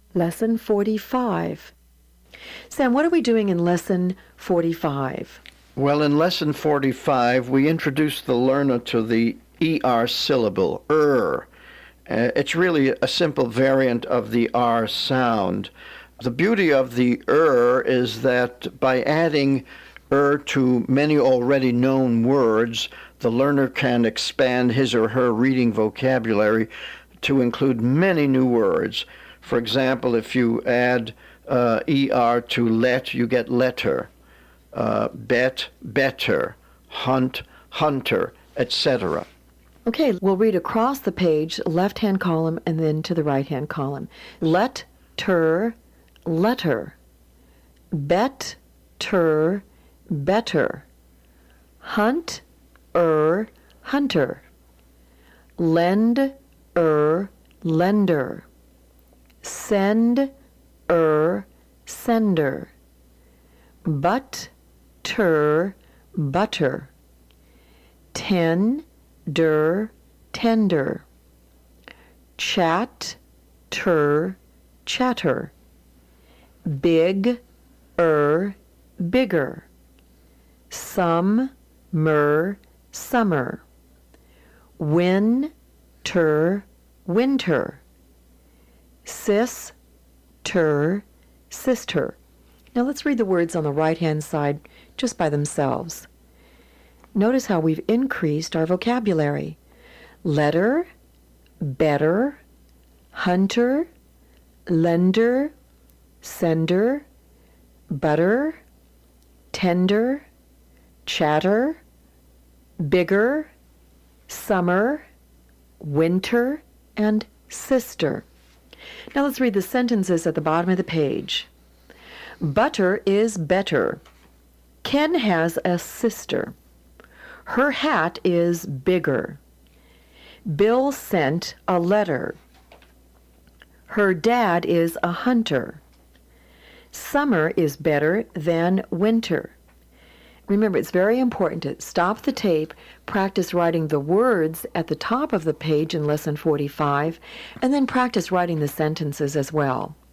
Lesson 45. Sam, what are we doing in Lesson 45? Well, in Lesson 45, we introduce the learner to the ER syllable, It's really a simple variant of the R sound. The beauty of the is that by adding to many already known words, the learner can expand his or her reading vocabulary to include many new words. For example, if you add ER to let, you get letter, bet, better, hunt, hunter, etc. Okay, we'll read across the page, left-hand column, and then to the right-hand column. Let-ter, letter. Bet-ter, better. Hunt-hunter. Lend-lender. Send-sender. But-ter, butter. Tender, chatter, bigger, summer, winter, sister. Now let's read the words on the right-hand side just by themselves. Notice how we've increased our vocabulary. Letter, better, hunter, lender, sender, butter, tender, chatter, bigger, summer, winter, and sister. Now let's read the sentences at the bottom of the page. Butter is better. Ken has a sister. Her hat is bigger. Bill sent a letter. Her dad is a hunter. Summer is better than winter. Remember, it's very important to stop the tape, practice writing the words at the top of the page in Lesson 45, and then practice writing the sentences as well.